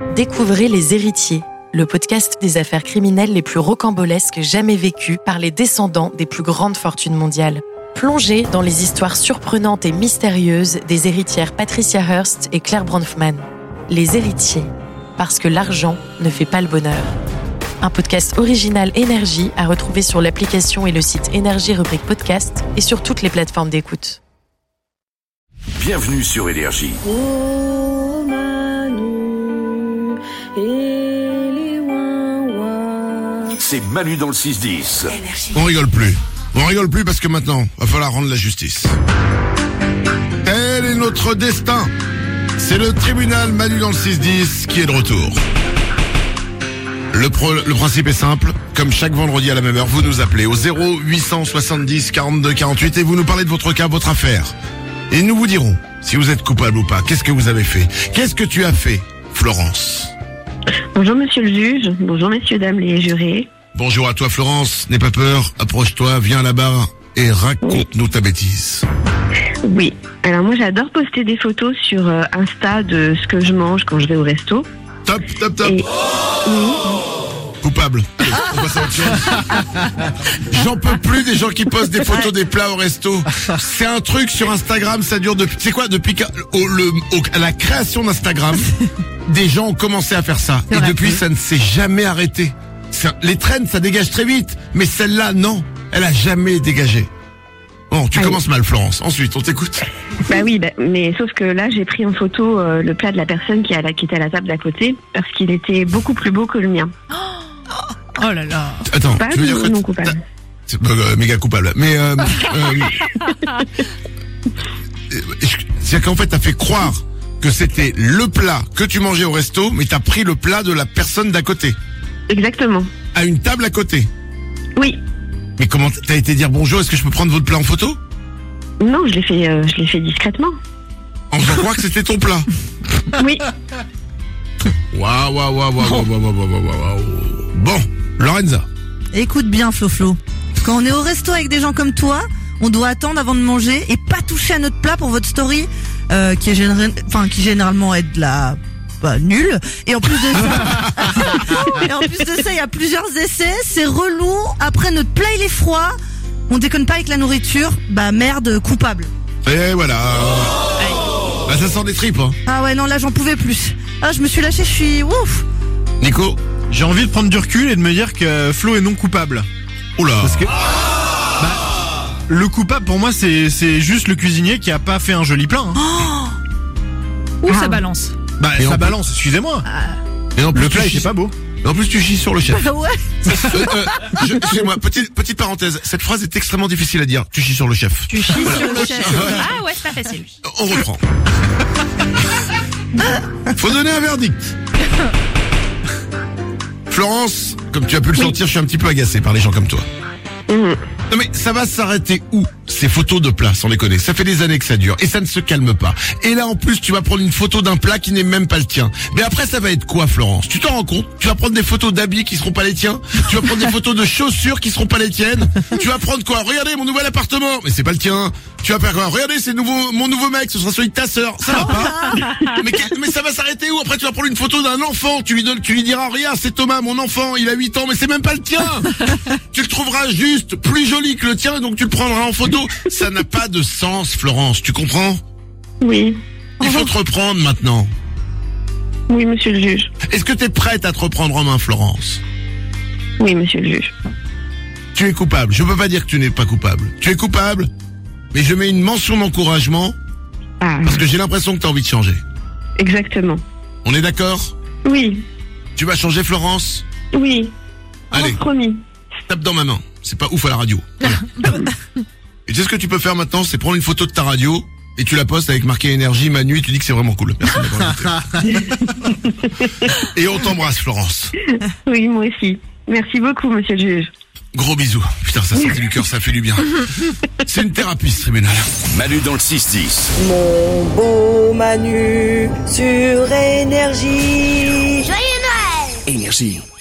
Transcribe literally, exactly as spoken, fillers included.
Découvrez Les Héritiers, le podcast des affaires criminelles les plus rocambolesques jamais vécues par les descendants des plus grandes fortunes mondiales. Plongez dans les histoires surprenantes et mystérieuses des héritières Patricia Hearst et Claire Bronfman. Les Héritiers, parce que l'argent ne fait pas le bonheur. Un podcast original Énergie à retrouver sur l'application et le site Énergie rubrique podcast et sur toutes les plateformes d'écoute. Bienvenue sur Énergie. Oh Manu et les ouin-ouin. C'est Manu dans le six dix. On rigole plus. On rigole plus parce que maintenant, va falloir rendre la justice. Elle est notre destin. C'est le tribunal Manu dans le six dix qui est de retour. Le, pro, le principe est simple. Comme chaque vendredi à la même heure, vous nous appelez au zéro huit cent soixante-dix quarante-deux quarante-huit et vous nous parlez de votre cas, votre affaire. Et nous vous dirons si vous êtes coupable ou pas. Qu'est-ce que vous avez fait? Qu'est-ce que tu as fait, Florence? Bonjour monsieur le juge, bonjour messieurs, dames les jurés. Bonjour à toi Florence, n'aie pas peur, approche-toi, viens là-bas et raconte-nous ta bêtise. Oui, alors moi j'adore poster des photos sur euh, Insta de ce que je mange quand je vais au resto. Top, top, top. Et... Oui. Coupable. Allez, on passe à autre chose. J'en peux plus des gens qui postent des photos des plats au resto. C'est un truc sur Instagram, ça dure depuis... C'est quoi? Depuis qu'à au, le, au, à la création d'Instagram, des gens ont commencé à faire ça. Et depuis, ça ne s'est jamais arrêté. Ça, les trends, ça dégage très vite. Mais celle-là, non. Elle a jamais dégagé. Bon, tu Allez. commences mal, Florence. Ensuite, on t'écoute. Bah oui, bah, mais sauf que là j'ai pris en photo euh, le plat de la personne qui, a la, qui était à la table d'à côté parce qu'il était beaucoup plus beau que le mien. Oh là là. Attends, Pas tu veux dire que... non coupable. C'est euh, méga coupable. Mais... Euh, euh, c'est-à-dire qu'en fait, t'as fait croire que c'était le plat que tu mangeais au resto, mais t'as pris le plat de la personne d'à côté. Exactement. À une table à côté. Oui. Mais comment t'as été dire bonjour, est-ce que je peux prendre votre plat en photo? Non, je l'ai fait, euh, je l'ai fait discrètement. En faisant croire que c'était ton plat. Oui. Waouh, waouh, waouh, waouh, waouh, waouh, waouh, waouh. Bon, Lorenza. Écoute bien Flo Flo. Quand on est au resto avec des gens comme toi, on doit attendre avant de manger et pas toucher à notre plat pour votre story, euh, qui est général... enfin qui généralement est de la bah, nulle. Et en plus de ça, et en plus de ça, il y a plusieurs essais. C'est relou. Après notre plat il est froid. On déconne pas avec la nourriture. Bah merde, coupable. Et voilà. Oh bah, ça sent des tripes, hein. Ah ouais non là j'en pouvais plus. Ah je me suis lâché, je suis ouf. Nico. J'ai envie de prendre du recul et de me dire que Flo est non coupable. Oula. Parce que bah, le coupable pour moi c'est c'est juste le cuisinier qui a pas fait un joli plat. Hein. Oh Ouh, Ah. ça balance. Bah, et Ça en balance, excusez-moi. plus, et en plus, Le tu plat chies- était pas beau. et en plus, tu chies sur le chef. Ouais. euh, euh, je- excusez-moi, petite, petite parenthèse. Cette phrase est extrêmement difficile à dire. Tu chies sur le chef. Tu chies sur le chef. Ah ouais, c'est pas facile. On reprend. Faut donner un verdict. Florence, comme tu as pu le sentir, je suis un petit peu agacé par les gens comme toi. Mhm. Non mais ça va s'arrêter où, ces photos de plats, sans déconner? Ça fait des années que ça dure et ça ne se calme pas. Et là en plus tu vas prendre une photo d'un plat qui n'est même pas le tien. Mais après ça va être quoi, Florence? Tu t'en rends compte? Tu vas prendre des photos d'habits qui seront pas les tiens? Tu vas prendre des photos de chaussures qui seront pas les tiennes? Tu vas prendre quoi? Regardez mon nouvel appartement, mais c'est pas le tien. Tu vas faire quoi? Regardez, c'est nouveau, mon nouveau mec, ce sera celui de ta sœur. Ça va pas? mais, que- mais ça va s'arrêter où? Après tu vas prendre une photo d'un enfant, tu lui donnes, tu lui diras, regarde, c'est Thomas, mon enfant, il a huit ans, mais c'est même pas le tien. Tu le trouveras juste plus joli que le tien, donc tu le prendras en photo. Ça n'a pas de sens, Florence, tu comprends? Oui. Il faut te reprendre maintenant. Oui, monsieur le juge. Est-ce que t'es prête à te reprendre en main, Florence? Oui, monsieur le juge. Tu es coupable. Je peux pas dire que tu n'es pas coupable. Tu es coupable, mais je mets une mention d'encouragement Ah, parce que j'ai l'impression que t'as envie de changer. exactement. On est d'accord? Oui. Tu vas changer, Florence? Oui. Allez. Oh, promis. Tape dans ma main. C'est pas ouf à la radio. Voilà. Et tu sais ce que tu peux faire maintenant? C'est prendre une photo de ta radio et tu la postes avec marqué Énergie, Manu, et tu dis que c'est vraiment cool. Merci de m'avoir invité. Et on t'embrasse, Florence. Oui, moi aussi. Merci beaucoup, monsieur le juge. Gros bisous. Putain, ça sortit du cœur, ça fait du bien. C'est une thérapie, ce tribunal. Manu dans le six dix. Mon beau Manu sur Énergie. Joyeux Noël! Énergie.